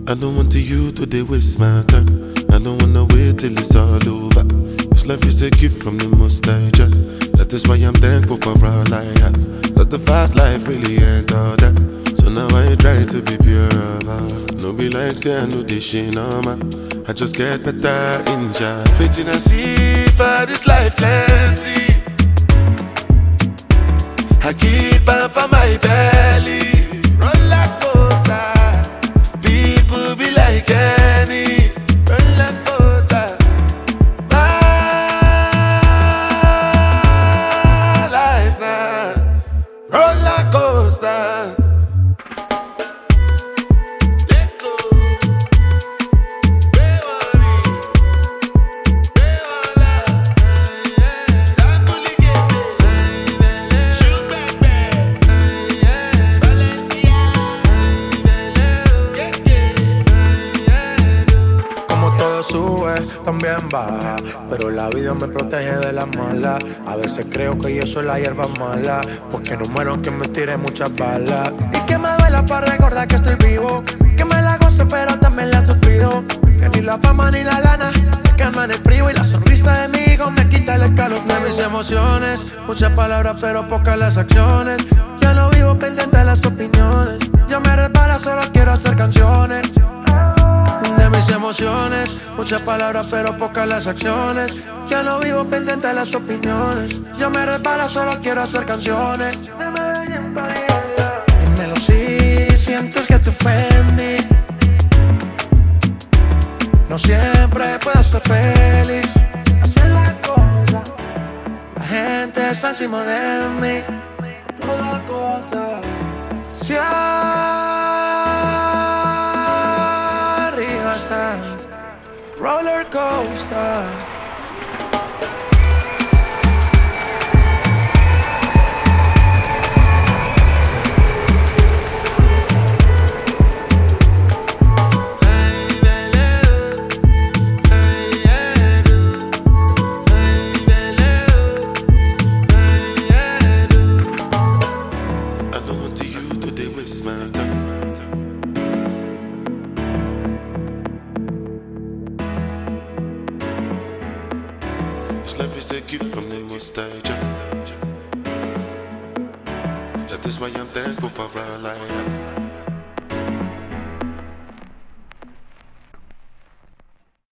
I don't want you to waste my time. I don't wanna wait till it's all over. This life is a gift from the Most High Jah. That is why I'm thankful for all I have. Cause the fast life really ain't all that. So now I try to be pure of heart. No be like say I know this shit no man. I just get better in Jah. Waiting and see for this life plenty. I keep on for my belly. Roller coaster. People be like any roller coaster. My life now, roller coaster. Let go. Don't worry. Don't worry. Sample again. Shoot back back. Como todo sube, también baja, pero la vida me protege de las malas. A veces creo que yo soy la hierba mala, porque no muero aunque me tire muchas balas. Y que me duela para recordar que estoy vivo, que me la gozo pero también la he sufrido. Que ni la fama ni la lana me calman el frío, y la sonrisa de mi hijo me quita el escalofrío. De mis emociones, muchas palabras pero pocas las acciones. Ya no vivo pendiente de las opiniones, ya me resbala, solo quiero hacer canciones. De mis emociones, muchas palabras pero pocas las acciones. Ya no vivo pendiente de las opiniones, ya me resbala, solo quiero hacer canciones. Dímelo si sientes que te ofendí. No siempre puedo estar feliz. Así es la cosa, la gente está encima de mí. Toda cosa. Si arriba estás, roller coaster. I don't want you to waste my time. This life is a gift from the Most High Jah. That is why I'm thankful for all I have.